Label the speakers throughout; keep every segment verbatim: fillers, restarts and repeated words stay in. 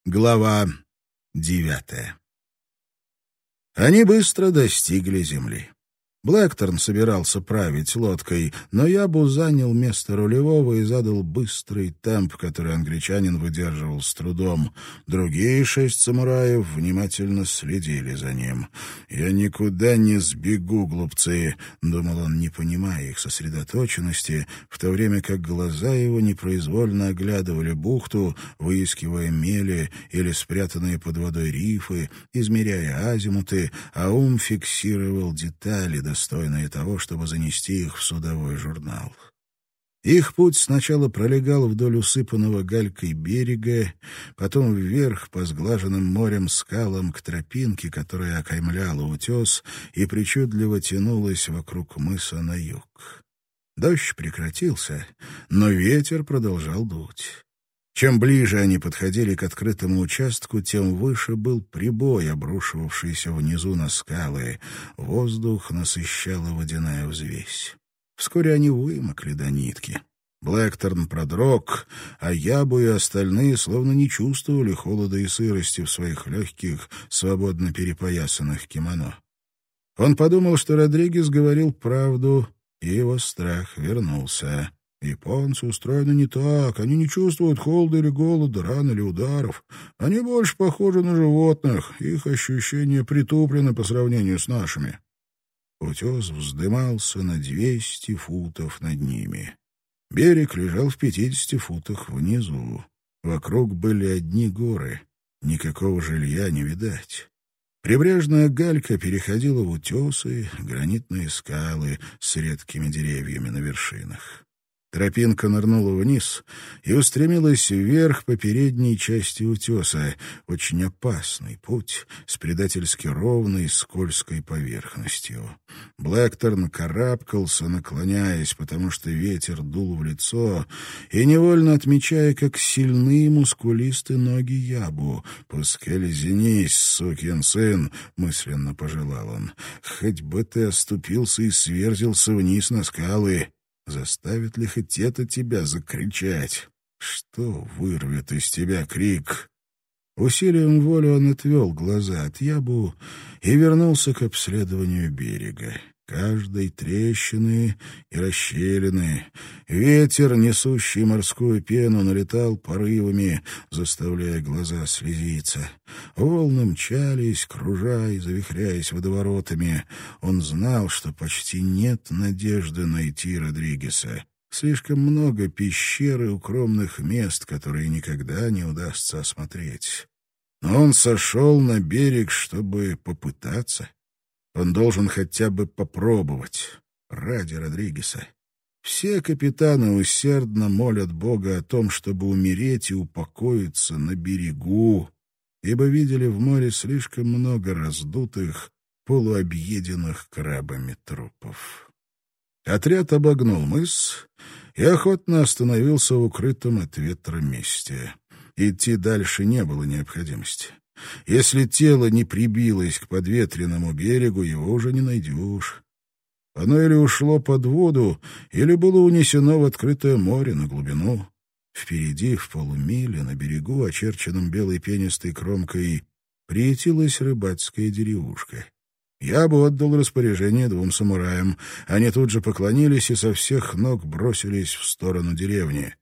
Speaker 1: Глава девятая. Они быстро достигли земли. Блэкторн собирался править лодкой, но Ябу занял место рулевого и задал быстрый темп, который англичанин выдерживал с трудом. Другие шесть самураев внимательно следили за ним. «Я никуда не сбегу, глупцы», — думал он, не понимая их сосредоточенности, в то время как глаза его непроизвольно оглядывали бухту, выискивая мели или спрятанные под водой рифы, измеряя азимуты, а ум фиксировал детали, достойные того, чтобы занести их в судовой журнал. Их путь сначала пролегал вдоль усыпанного галькой берега, потом вверх по сглаженным морем скалам к тропинке, которая окаймляла утес и причудливо тянулась вокруг мыса на юг. Дождь прекратился, но ветер продолжал дуть. Чем ближе они подходили к открытому участку, тем выше был прибой, обрушивавшийся внизу на скалы. Воздух насыщала водяная взвесь. Вскоре они вымокли до нитки. Блэкторн продрог, а Ябу и остальные словно не чувствовали холода и сырости в своих легких, свободно перепоясанных кимоно. Он подумал, что Родригес говорил правду, и его страх вернулся. Японцы устроены не так. Они не чувствуют холода или голода, ран или ударов. Они больше похожи на животных. Их ощущения притуплены по сравнению с нашими. Утес вздымался на двести футов над ними. Берег лежал в пятидесяти футах внизу. Вокруг были одни горы. Никакого жилья не видать. Прибрежная галька переходила в утесы, гранитные скалы с редкими деревьями на вершинах. Тропинка нырнула вниз и устремилась вверх по передней части утеса. Очень опасный путь с предательски ровной скользкой поверхностью. Блэкторн карабкался, наклоняясь, потому что ветер дул в лицо, и невольно отмечая, как сильны мускулисты ноги Ябу. «Поскользнись, сукин сын!» — мысленно пожелал он. «Хоть бы ты оступился и сверзился вниз на скалы!» Заставит ли хоть это тебя закричать? Что вырвет из тебя крик? Усилием воли он отвел глаза от Ябу и вернулся к обследованию берега. Каждой трещины и расщелины. Ветер, несущий морскую пену, налетал порывами, заставляя глаза слезиться. Волны мчались, кружа и завихряясь водоворотами. Он знал, что почти нет надежды найти Родригеса. Слишком много пещер и укромных мест, которые никогда не удастся осмотреть. Но он сошел на берег, чтобы попытаться. Он должен хотя бы попробовать. Ради Родригеса. Все капитаны усердно молят Бога о том, чтобы умереть и упокоиться на берегу, ибо видели в море слишком много раздутых, полуобъеденных крабами трупов. Отряд обогнул мыс и охотно остановился в укрытом от ветра месте. Идти дальше не было необходимости. Если тело не прибилось к подветренному берегу, его уже не найдешь. Оно или ушло под воду, или было унесено в открытое море на глубину. Впереди, в полумиле, на берегу, очерченном белой пенистой кромкой, приютилась рыбацкая деревушка. Я бы отдал распоряжение двум самураям. Они тут же поклонились и со всех ног бросились в сторону деревни.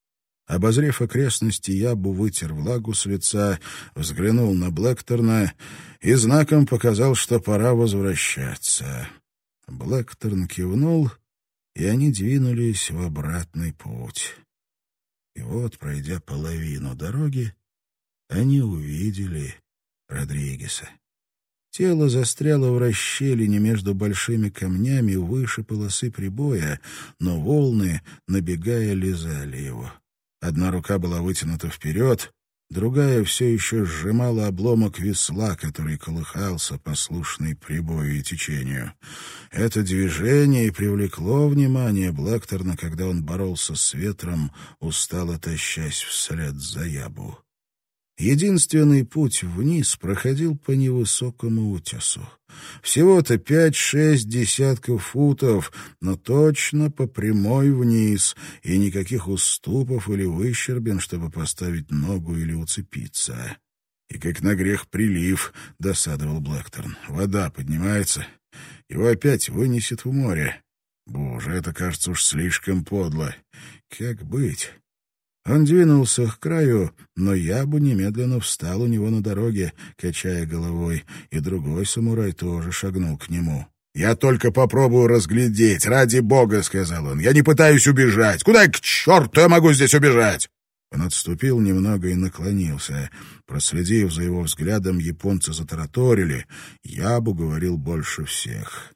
Speaker 1: Обозрев окрестности, Ябу вытер влагу с лица, взглянул на Блэкторна и знаком показал, что пора возвращаться. Блэкторн кивнул, и они двинулись в обратный путь. И вот, пройдя половину дороги, они увидели Родригеса. Тело застряло в расщелине между большими камнями выше полосы прибоя, но волны, набегая, лизали его. Одна рука была вытянута вперед, другая все еще сжимала обломок весла, который колыхался, послушный прибою и течению. Это движение и привлекло внимание Блэкторна, когда он боролся с ветром, устало тащась вслед за Ябу. Единственный путь вниз проходил по невысокому утесу. Всего-то пять-шесть десятков футов, но точно по прямой вниз, и никаких уступов или выщербин, чтобы поставить ногу или уцепиться. И как на грех прилив, досадовал Блэкторн. Вода поднимается, его опять вынесет в море. Боже, это кажется уж слишком подло. Как быть? Он двинулся к краю, но Ябу немедленно встал у него на дороге, качая головой, и другой самурай тоже шагнул к нему. «Я только попробую разглядеть, ради бога», — сказал он. «Я не пытаюсь убежать. Куда к черту я могу здесь убежать?» Он отступил немного и наклонился. Проследив за его взглядом, японцы затараторили. Ябу говорил больше всех.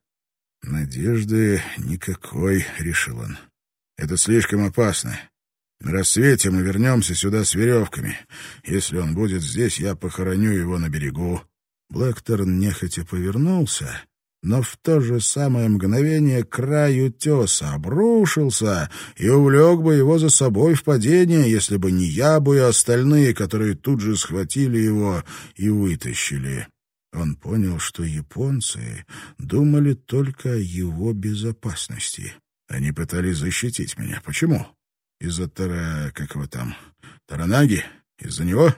Speaker 1: «Надежды никакой», — решил он. «Это слишком опасно. На рассвете мы вернемся сюда с веревками. Если он будет здесь, я похороню его на берегу». Блэкторн нехотя повернулся, но в то же самое мгновение край утеса обрушился и увлек бы его за собой в падение, если бы не Ябу и остальные, которые тут же схватили его и вытащили. Он понял, что японцы думали только о его безопасности. Они пытались защитить меня. Почему? Из-за Тара... как его там? Таранаги? Из-за него?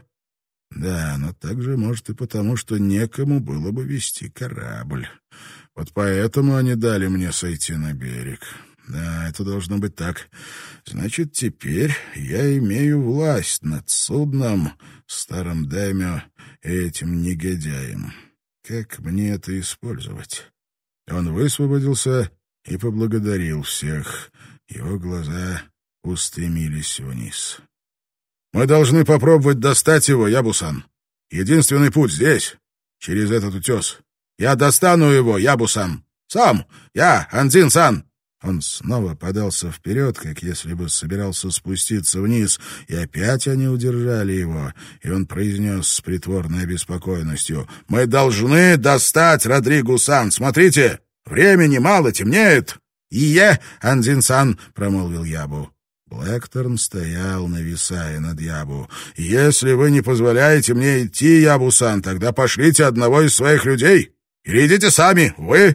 Speaker 1: Да, но также, может, и потому, что некому было бы вести корабль. Вот поэтому они дали мне сойти на берег. Да, это должно быть так. Значит, теперь я имею власть над судном, старым даймё и этим негодяем. Как мне это использовать? Он высвободился и поблагодарил всех. Его глаза устремились вниз. «Мы должны попробовать достать его, Ябу-сан. Единственный путь здесь, через этот утес. Я достану его, Ябу-сан. Сам! Я, Андзин-сан!» Он снова подался вперед, как если бы собирался спуститься вниз, и опять они удержали его, и он произнес с притворной обеспокоенностью: «Мы должны достать Родригу-сан! Смотрите! Времени мало, темнеет!» «И-е, Андзин-сан!» — промолвил Ябу. Блэкторн стоял, нависая над Ябу. «Если вы не позволяете мне идти, Ябу-сан, тогда пошлите одного из своих людей. Или идите сами, вы!»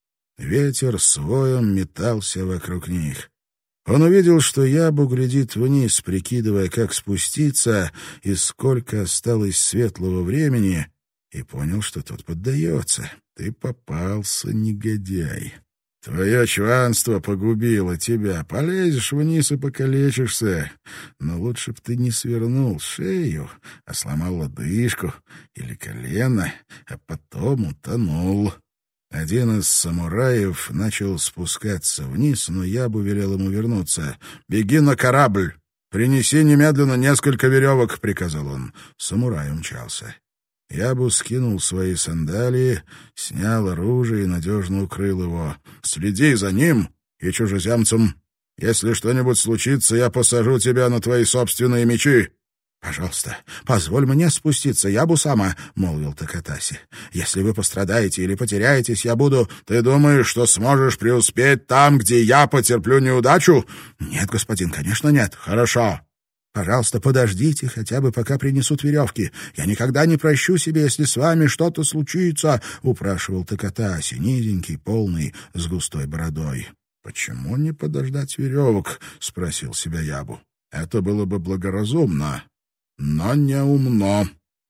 Speaker 1: Ветер с воем метался вокруг них. Он увидел, что Ябу глядит вниз, прикидывая, как спуститься и сколько осталось светлого времени, и понял, что тот поддается. «Ты попался, негодяй. Твое чванство погубило тебя. Полезешь вниз и покалечишься. Но лучше б ты не свернул шею, а сломал лодыжку или колено, а потом утонул». Один из самураев начал спускаться вниз, но Ябу велел ему вернуться. «Беги на корабль! Принеси немедленно несколько веревок!» — приказал он. Самурай умчался. Ябу скинул свои сандалии, снял оружие и надежно укрыл его. «Следи за ним и чужеземцем. Если что-нибудь случится, я посажу тебя на твои собственные мечи». «Пожалуйста, позволь мне спуститься, Ябу-сама», — молвил Такатаси. «Если вы пострадаете или потеряетесь, я буду...» «Ты думаешь, что сможешь преуспеть там, где я потерплю неудачу?» «Нет, господин, конечно, нет». «Хорошо». «Пожалуйста, подождите хотя бы, пока принесут веревки. Я никогда не прощу себе, если с вами что-то случится», — упрашивал Такатаси, низенький, полный, с густой бородой. «Почему не подождать веревок?» — спросил себя Ябу. «Это было бы благоразумно, но не умно».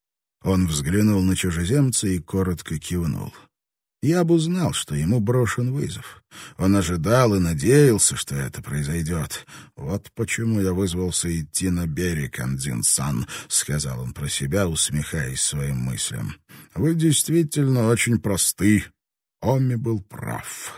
Speaker 1: Он взглянул на чужеземца и коротко кивнул. Ябу знал, что ему брошен вызов. Он ожидал и надеялся, что это произойдет. «Вот почему я вызвался идти на берег, Андзин-сан», — сказал он про себя, усмехаясь своим мыслям. «Вы действительно очень просты». Оми был прав.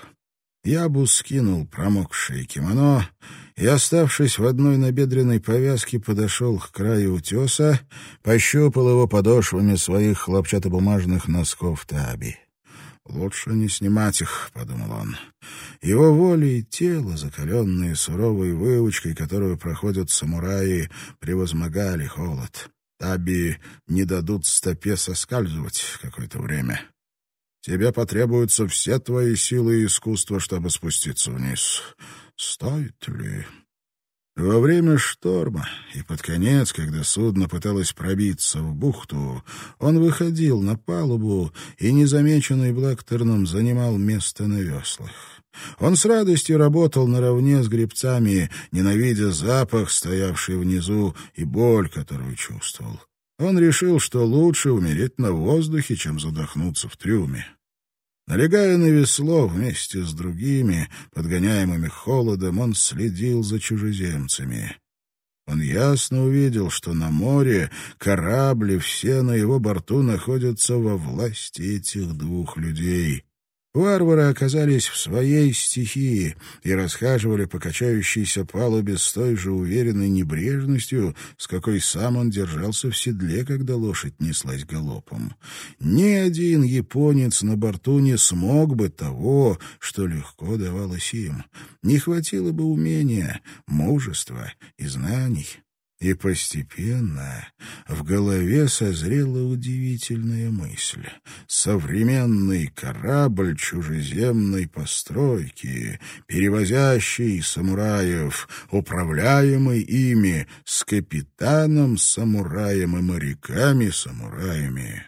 Speaker 1: Ябу скинул промокшее кимоно и, оставшись в одной набедренной повязке, подошел к краю утеса, пощупал его подошвами своих хлопчатобумажных носков таби. «Лучше не снимать их», — подумал он. Его воля и тело, закаленные суровой выучкой, которую проходят самураи, превозмогали холод. Таби не дадут стопе соскальзывать какое-то время. Тебе потребуются все твои силы и искусство, чтобы спуститься вниз. Стоит ли? Во время шторма и под конец, когда судно пыталось пробиться в бухту, он выходил на палубу и, незамеченный Блэкторном, занимал место на веслах. Он с радостью работал наравне с гребцами, ненавидя запах, стоявший внизу, и боль, которую чувствовал. Он решил, что лучше умереть на воздухе, чем задохнуться в трюме. Налегая на весло вместе с другими, подгоняемыми холодом, он следил за чужеземцами. Он ясно увидел, что на море корабли, все на его борту, находятся во власти этих двух людей. Варвары оказались в своей стихии и расхаживали по качающейся палубе с той же уверенной небрежностью, с какой сам он держался в седле, когда лошадь неслась галопом. Ни один японец на борту не смог бы того, что легко давалось им. Не хватило бы умения, мужества и знаний. И постепенно в голове созрела удивительная мысль. Современный корабль чужеземной постройки, перевозящий самураев, управляемый ими, с капитаном самураем и моряками самураями.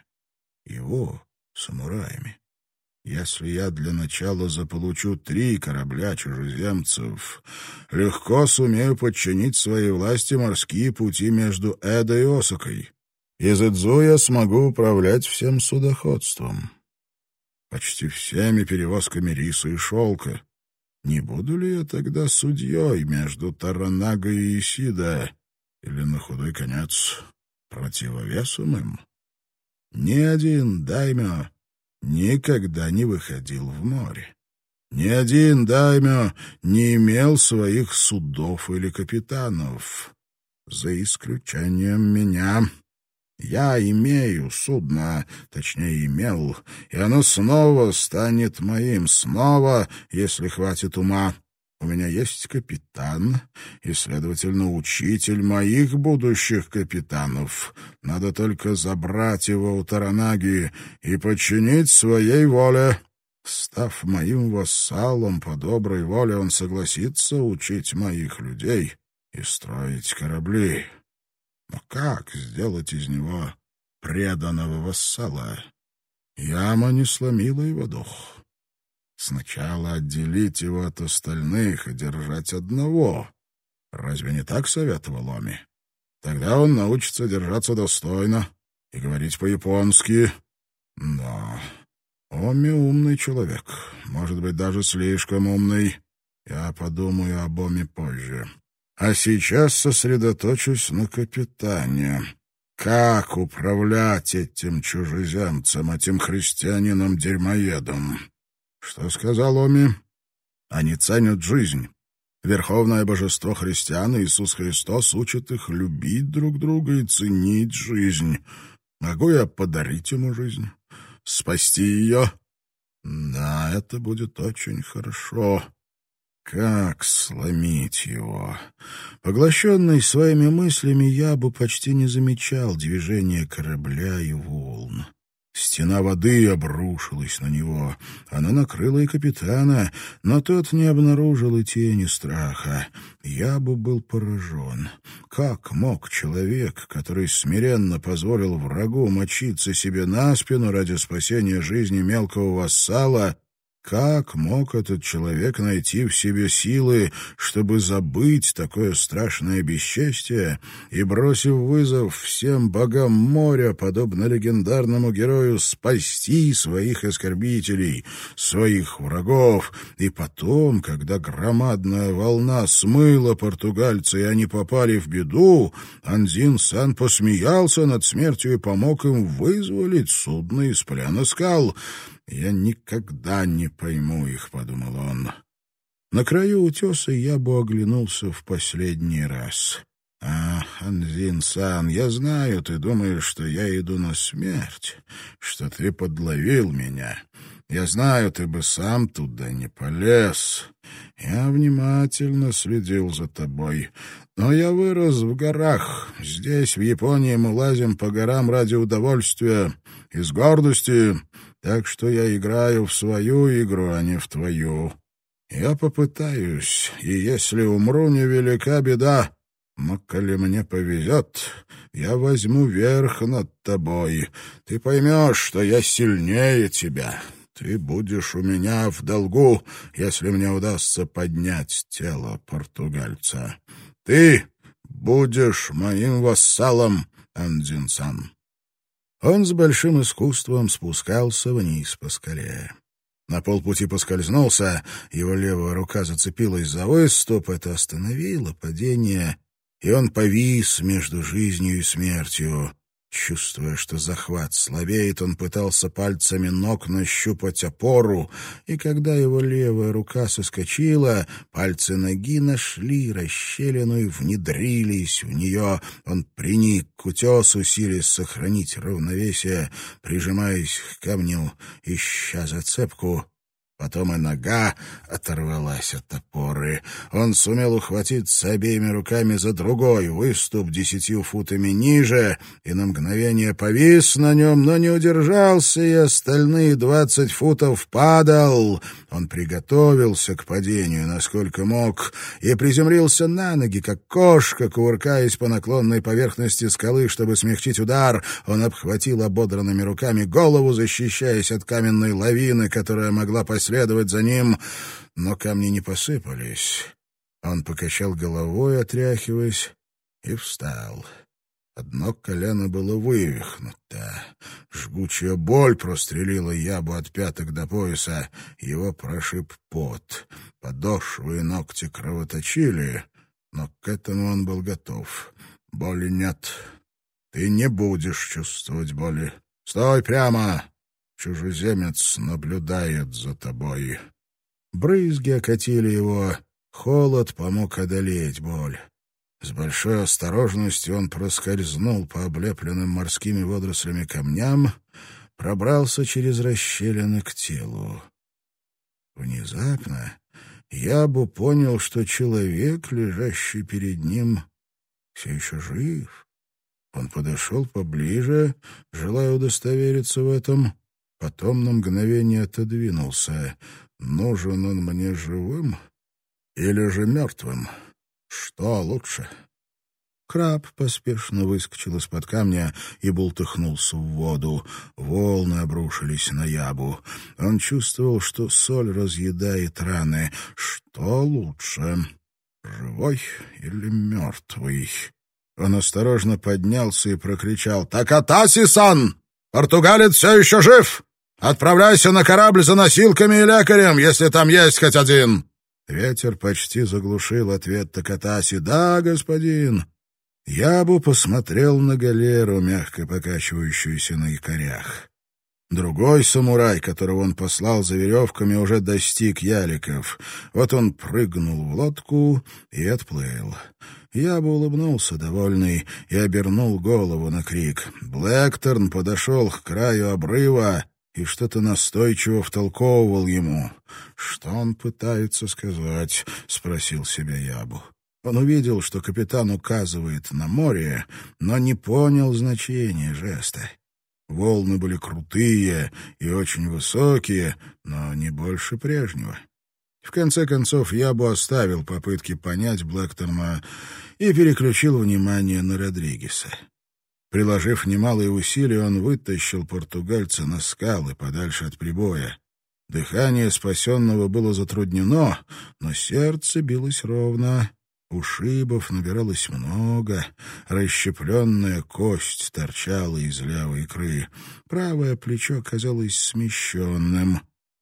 Speaker 1: Его самураями. Если я для начала заполучу три корабля чужеземцев, легко сумею подчинить своей власти морские пути между Эдо и Осакой. Из Идзу я смогу управлять всем судоходством, почти всеми перевозками риса и шелка. Не буду ли я тогда судьей между Торанагой и Исида, или, на худой конец, противовесом им? Ни один даймё никогда не выходил в море. Ни один даймё не имел своих судов или капитанов. За исключением меня. Я имею судно, точнее, имел, и оно снова станет моим, снова, если хватит ума. У меня есть капитан и, следовательно, учитель моих будущих капитанов. Надо только забрать его у Торанаги и подчинить своей воле. Став моим вассалом по доброй воле, он согласится учить моих людей и строить корабли. Но как сделать из него преданного вассала? Яма не сломила его дух. Сначала отделить его от остальных и держать одного. Разве не так советовал Оми? Тогда он научится держаться достойно и говорить по-японски. Да, Оми умный человек, может быть, даже слишком умный. Я подумаю об Оми позже. А сейчас сосредоточусь на капитане. Как управлять этим чужеземцем, этим христианином-дерьмоедом? Что сказал Оми? Они ценят жизнь. Верховное божество христиан, Иисус Христос, учит их любить друг друга и ценить жизнь. Могу я подарить ему жизнь? Спасти ее? Да, это будет очень хорошо. Как сломить его? Поглощенный своими мыслями, я бы почти не замечал движения корабля и волн. Стена воды обрушилась на него. Она накрыла и капитана, но тот не обнаружил и тени страха. Я бы был поражен. Как мог человек, который смиренно позволил врагу мочиться себе на спину ради спасения жизни мелкого вассала, как мог этот человек найти в себе силы, чтобы забыть такое страшное бесчестие и, бросив вызов всем богам моря, подобно легендарному герою, спасти своих оскорбителей, своих врагов, и потом, когда громадная волна смыла португальца, и они попали в беду, Андзин-сан посмеялся над смертью и помог им вызволить судно из плена скал. «Я никогда не пойму их», — подумал он. На краю утеса я бы оглянулся в последний раз. «А, Андзин-сан, я знаю, ты думаешь, что я иду на смерть, что ты подловил меня. Я знаю, ты бы сам туда не полез. Я внимательно следил за тобой. Но я вырос в горах. Здесь, в Японии, мы лазим по горам ради удовольствия и с гордости, так что я играю в свою игру, а не в твою. Я попытаюсь, и если умру, невелика беда. Но коли мне повезет, я возьму верх над тобой. Ты поймешь, что я сильнее тебя. Ты будешь у меня в долгу, если мне удастся поднять тело португальца. Ты будешь моим вассалом, Андзин-сан». Он с большим искусством спускался вниз по скале. На полпути поскользнулся, его левая рука зацепилась за выступ, это остановило падение, и он повис между жизнью и смертью. Чувствуя, что захват слабеет, он пытался пальцами ног нащупать опору, и когда его левая рука соскочила, пальцы ноги нашли расщелину и внедрились в нее. Он приник к утесу, силясь сохранить равновесие, прижимаясь к камню, ища зацепку. Потом и нога оторвалась от опоры. Он сумел ухватиться обеими руками за другой выступ десятью футами ниже и на мгновение повис на нем, но не удержался, и остальные двадцать футов падал. Он приготовился к падению, насколько мог, и приземлился на ноги, как кошка, кувыркаясь по наклонной поверхности скалы, чтобы смягчить удар. Он обхватил ободранными руками голову, защищаясь от каменной лавины, которая могла последовать следовать за ним, но камни не посыпались. Он покачал головой, отряхиваясь, и встал. Одно колено было вывихнуто. Жгучая боль прострелила Ябу от пяток до пояса. Его прошиб пот. Подошвы и ногти кровоточили, но к этому он был готов. Боли нет. Ты не будешь чувствовать боли. Стой прямо! Чужеземец наблюдает за тобой. Брызги окатили его, холод помог одолеть боль. С большой осторожностью он проскользнул по облепленным морскими водорослями камням, пробрался через расщелины к телу. Внезапно Ябу понял, что человек, лежащий перед ним, все еще жив. Он подошел поближе, желая удостовериться в этом. Потом на мгновение отодвинулся. Нужен он мне живым или же мертвым? Что лучше? Краб поспешно выскочил из-под камня и бултыхнулся в воду. Волны обрушились на Ябу. Он чувствовал, что соль разъедает раны. Что лучше, живой или мертвый? Он осторожно поднялся и прокричал: «Такатаси-сан! Португалец все еще жив! Отправляйся на корабль за носилками и лекарем, если там есть хоть один!» Ветер почти заглушил ответ Такатаси. «Да, господин». Ябу посмотрел на галеру, мягко покачивающуюся на якорях. Другой самурай, которого он послал за веревками, уже достиг яликов. Вот он прыгнул в лодку и отплыл. Ябу улыбнулся, довольный, и обернул голову на крик. Блэкторн подошел к краю обрыва и что-то настойчиво втолковывал ему. «Что он пытается сказать?» — спросил себя Ябу. Он увидел, что капитан указывает на море, но не понял значения жеста. Волны были крутые и очень высокие, но не больше прежнего. В конце концов, Ябу оставил попытки понять Блэкторна и переключил внимание на Родригеса. Приложив немалые усилия, он вытащил португальца на скалы подальше от прибоя. Дыхание спасенного было затруднено, но сердце билось ровно. Ушибов набиралось много, расщепленная кость торчала из левой икры. Правое плечо казалось смещенным.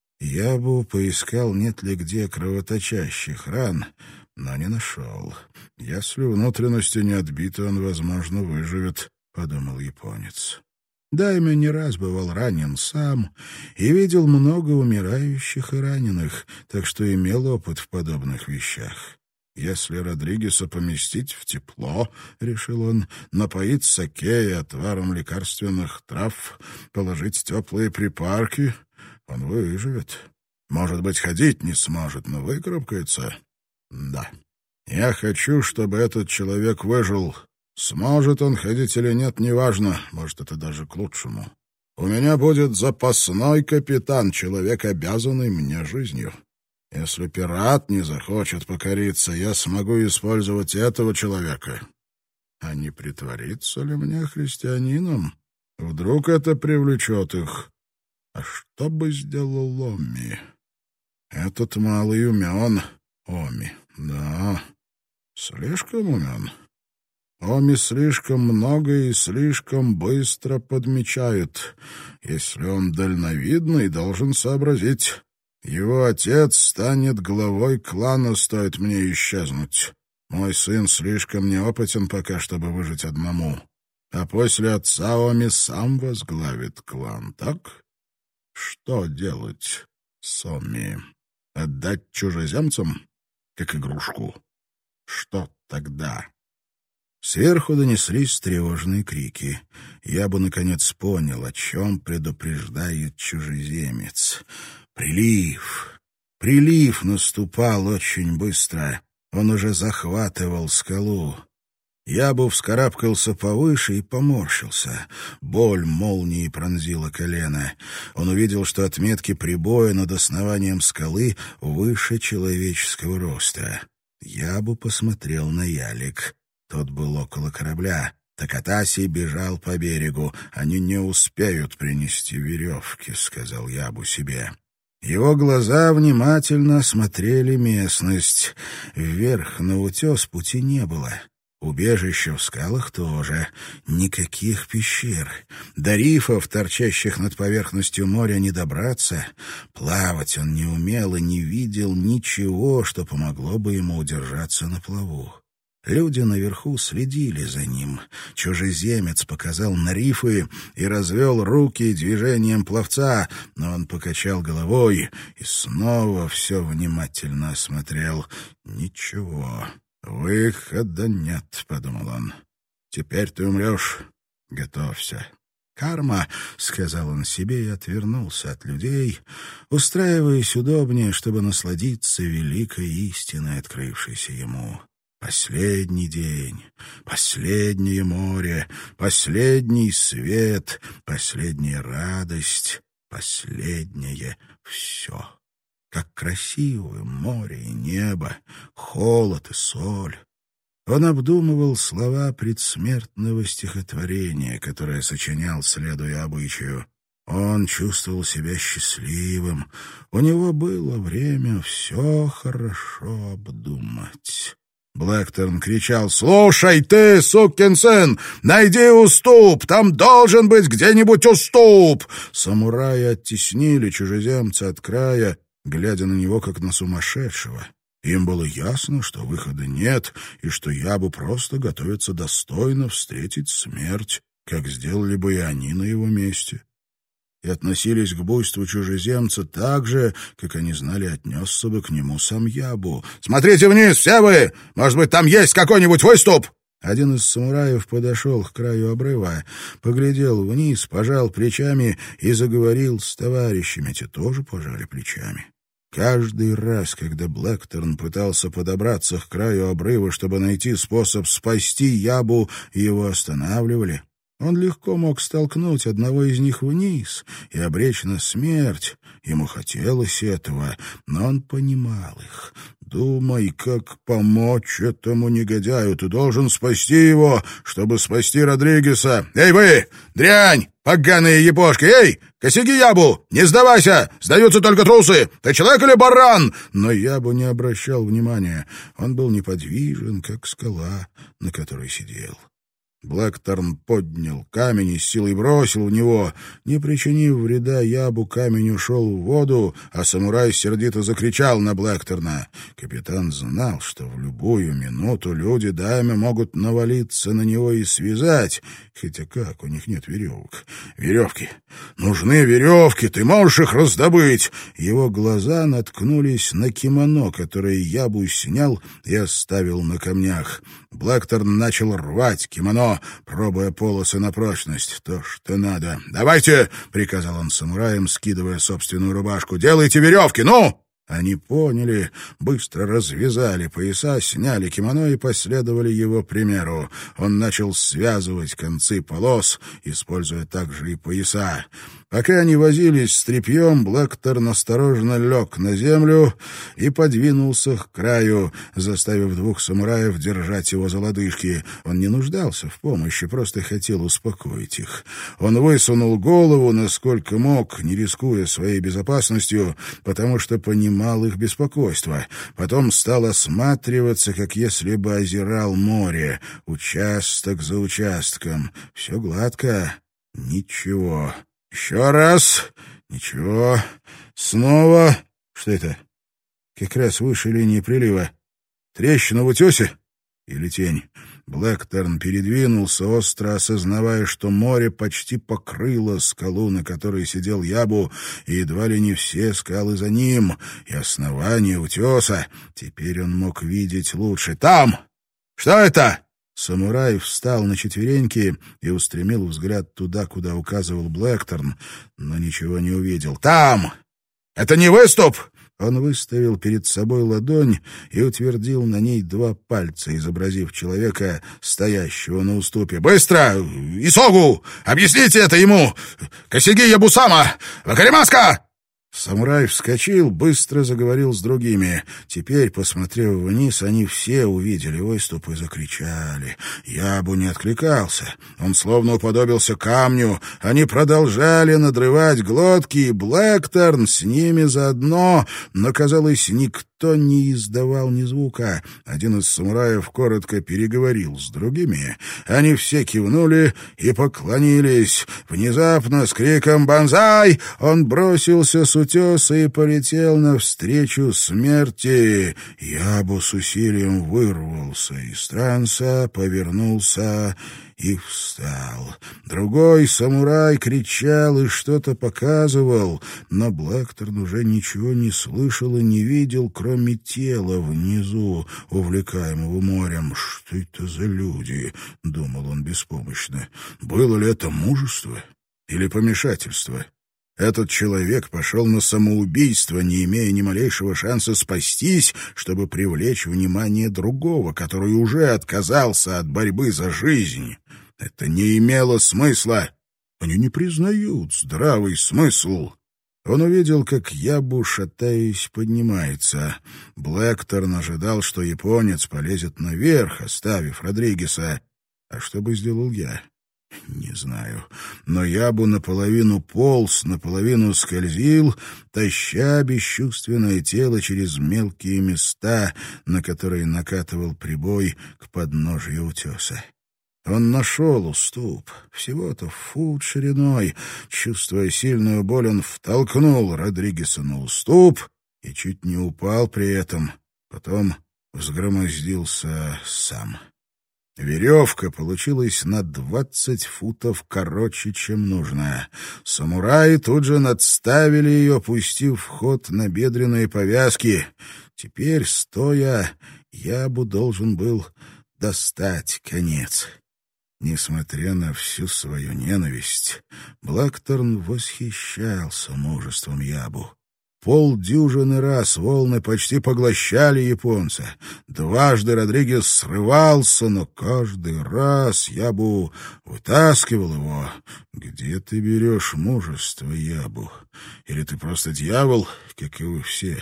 Speaker 1: Ябу поискал, нет ли где кровоточащих ран, но не нашел. Если внутренности не отбиты, он, возможно, выживет, — подумал японец. Дайме не раз бывал ранен сам и видел много умирающих и раненых, так что имел опыт в подобных вещах. Если Родригеса поместить в тепло, — решил он, — напоить саке и отваром лекарственных трав, положить теплые припарки, он выживет. Может быть, ходить не сможет, но выкарабкается. Да, я хочу, чтобы этот человек выжил. Сможет он ходить или нет, неважно, может, это даже к лучшему. У меня будет запасной капитан, человек, обязанный мне жизнью. Если пират не захочет покориться, я смогу использовать этого человека. А не притвориться ли мне христианином? Вдруг это привлечет их? А что бы сделал Омми? Этот малый умен, Омми. Да, слишком умен. Омми слишком много и слишком быстро подмечает. Если он дальновидный, должен сообразить. Его отец станет главой клана, стоит мне исчезнуть. Мой сын слишком неопытен пока, чтобы выжить одному. А после отца Омми сам возглавит клан, так? Что делать с Омми? Отдать чужеземцам, как игрушку? Что тогда? Сверху донеслись тревожные крики. Я бы, наконец, понял, о чем предупреждает чужеземец. Прилив. Прилив наступал очень быстро. Он уже захватывал скалу. Я бы вскарабкался повыше и поморщился. Боль молнией пронзила колено. Он увидел, что отметки прибоя над основанием скалы выше человеческого роста. Я бы посмотрел на ялик. Тот был около корабля. Такатаси бежал по берегу. «Они не успеют принести веревки», — сказал Ябу себе. Его глаза внимательно осмотрели местность. Вверх на утес пути не было. Убежища в скалах тоже. Никаких пещер. До рифов, торчащих над поверхностью моря, не добраться. Плавать он не умел и не видел ничего, что помогло бы ему удержаться на плаву. Люди наверху следили за ним. Чужеземец показал на рифы и развел руки движением пловца, но он покачал головой и снова все внимательно осмотрел. «Ничего, выхода нет», — подумал он. «Теперь ты умрешь. Готовься». «Карма», — сказал он себе и отвернулся от людей, устраиваясь удобнее, чтобы насладиться великой истиной, открывшейся ему. Последний день, последнее море, последний свет, последняя радость, последнее все. Как красиво море и небо, холод и соль. Он обдумывал слова предсмертного стихотворения, которое сочинял, следуя обычаю. Он чувствовал себя счастливым. У него было время все хорошо обдумать. Блэкторн кричал: «Слушай ты, сукин сын, найди уступ! Там должен быть где-нибудь уступ!» Самураи оттеснили чужеземца от края, глядя на него как на сумасшедшего. Им было ясно, что выхода нет, и что Ябу просто готовится достойно встретить смерть, как сделали бы и они на его месте. И относились к буйству чужеземца так же, как они знали, отнесся бы к нему сам Ябу. «Смотрите вниз, все вы! Может быть, там есть какой-нибудь выступ!» Один из самураев подошел к краю обрыва, поглядел вниз, пожал плечами и заговорил с товарищами. Те тоже пожали плечами. Каждый раз, когда Блэкторн пытался подобраться к краю обрыва, чтобы найти способ спасти Ябу, его останавливали. Он легко мог столкнуть одного из них вниз и обречь на смерть. Ему хотелось этого, но он понимал их. «Думай, как помочь этому негодяю. Ты должен спасти его, чтобы спасти Родригеса. Эй вы, дрянь, поганые епошки! Эй, косяги Ябу! Не сдавайся! Сдаются только трусы! Ты человек или баран?» Но Ябу не обращал внимания. Он был неподвижен, как скала, на которой сидел. Блэкторн поднял камень и с силой бросил в него. Не причинив вреда Ябу, камень ушел в воду, а самурай сердито закричал на Блэкторна. Капитан знал, что в любую минуту люди даме могут навалиться на него и связать. Хотя как, у них нет веревок. «Веревки! Нужны веревки! Ты можешь их раздобыть!» Его глаза наткнулись на кимоно, которое Ябу снял и оставил на камнях. Блэкторн начал рвать кимоно, пробуя полосы на прочность. «То, что надо». «Давайте!» — приказал он самураям, скидывая собственную рубашку. «Делайте веревки, ну!» Они поняли, быстро развязали пояса, сняли кимоно и последовали его примеру. Он начал связывать концы полос, используя также и пояса. Пока они возились с тряпьем, Блэкторн осторожно лег на землю и подвинулся к краю, заставив двух самураев держать его за лодыжки. Он не нуждался в помощи, просто хотел успокоить их. Он высунул голову, насколько мог, не рискуя своей безопасностью, потому что понимал их беспокойство. Потом стал осматриваться, как если бы озирал море, участок за участком. Все гладко, ничего. Еще раз. Ничего. Снова. Что это? Как раз выше линии прилива. Трещина в утесе? Или тень? Блэкторн передвинулся, остро осознавая, что море почти покрыло скалу, на которой сидел Ябу, и едва ли не все скалы за ним, и основание утеса. Теперь он мог видеть лучше. «Там! Что это?» Самурай встал на четвереньки и устремил взгляд туда, куда указывал Блэкторн, но ничего не увидел. «Там! Это не выступ!» Он выставил перед собой ладонь и утвердил на ней два пальца, изобразив человека, стоящего на уступе. «Быстро! Исогу! Объясните это ему! Косяги Ябусама! Вакаримаска!» Самурай вскочил, быстро заговорил с другими. Теперь, посмотрев вниз, они все увидели выступ и закричали. Ябу не откликался. Он словно уподобился камню. Они продолжали надрывать глотки, и Блэкторн с ними заодно, но, казалось, никто не издавал ни звука. Один из самураев коротко переговорил с другими. Они все кивнули и поклонились. Внезапно, с криком «Бонзай!» он бросился с утеса и полетел навстречу смерти. Ябу с усилием вырвался из транса, повернулся и встал. Другой самурай кричал и что-то показывал, но Блэкторн уже ничего не слышал и не видел, кроме тела внизу, увлекаемого морем. «Что это за люди?» — думал он беспомощно. «Было ли это мужество или помешательство?» Этот человек пошел на самоубийство, не имея ни малейшего шанса спастись, чтобы привлечь внимание другого, который уже отказался от борьбы за жизнь. Это не имело смысла. Они не признают здравый смысл. Он увидел, как Ябу, шатаясь, поднимается. Блэкторн ожидал, что японец полезет наверх, оставив Родригеса. А что бы сделал я? Не знаю, но Ябу наполовину полз, наполовину скользил, таща бесчувственное тело через мелкие места, на которые накатывал прибой к подножию утеса. Он нашел уступ, всего-то фут шириной. Чувствуя сильную боль, он втолкнул Родригеса на уступ и чуть не упал при этом. Потом взгромоздился сам. Веревка получилась на двадцать футов короче, чем нужно. Самураи тут же надставили ее, пустив в ход набедренные повязки. Теперь, стоя, Ябу должен был достать конец. Несмотря на всю свою ненависть, Блэкторн восхищался мужеством Ябу. Полдюжины раз волны почти поглощали японца. Дважды Родригес срывался, но каждый раз Ябу вытаскивал его. «Где ты берешь мужество, Ябу? Или ты просто дьявол, как и вы все?»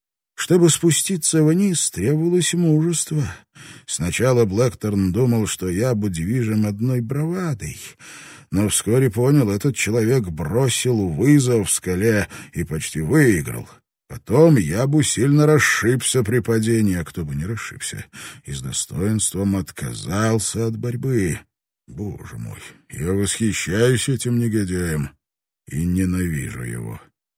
Speaker 1: Чтобы спуститься вниз, требовалось мужество. Сначала Блэкторн думал, что Ябу движим одной бравадой, но вскоре понял, этот человек бросил вызов в скале и почти выиграл. Потом Ябу сильно расшибся при падении, а кто бы не расшибся, и с достоинством отказался от борьбы. Боже мой, я восхищаюсь этим негодяем и ненавижу его.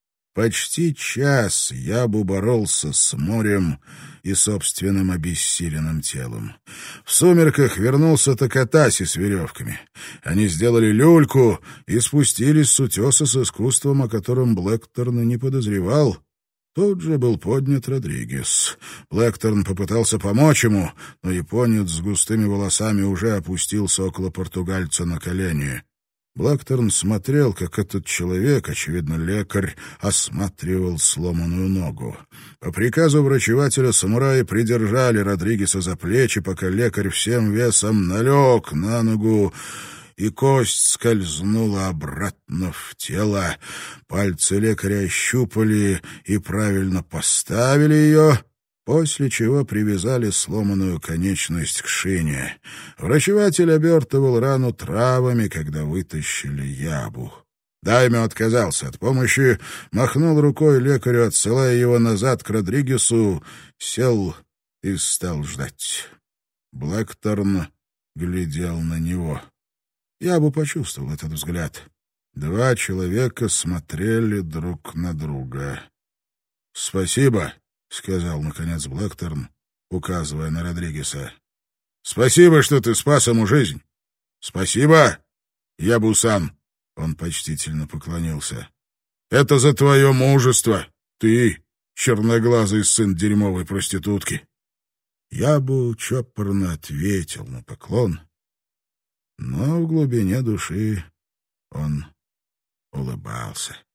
Speaker 1: Почти час Ябу боролся с морем и собственным обессиленным телом. В сумерках вернулся Такатаси с веревками. Они сделали люльку и спустились с утеса с искусством, о котором Блэкторн и не подозревал. Тут же был поднят Родригес. Блэкторн попытался помочь ему, но японец с густыми волосами уже опустился около португальца на колени. Блэкторн смотрел, как этот человек, очевидно, лекарь, осматривал сломанную ногу. По приказу врачевателя самураи придержали Родригеса за плечи, пока лекарь всем весом налег на ногу и кость скользнула обратно в тело. Пальцы лекаря ощупали и правильно поставили ее, после чего привязали сломанную конечность к шине. Врачеватель обертывал рану травами, когда вытащили Ябу. Даймё отказался от помощи, махнул рукой лекарю, отсылая его назад к Родригесу, сел и стал ждать. Блэкторн глядел на него. Ябу почувствовал этот взгляд. Два человека смотрели друг на друга. «Спасибо», — сказал, наконец, Блэкторн, указывая на Родригеса. «Спасибо, что ты спас ему жизнь. Спасибо, Ябу-сан». Он почтительно поклонился. «Это за твое мужество, ты, черноглазый сын дерьмовой проститутки». Ябу чопорно ответил на поклон, но в глубине души он улыбался.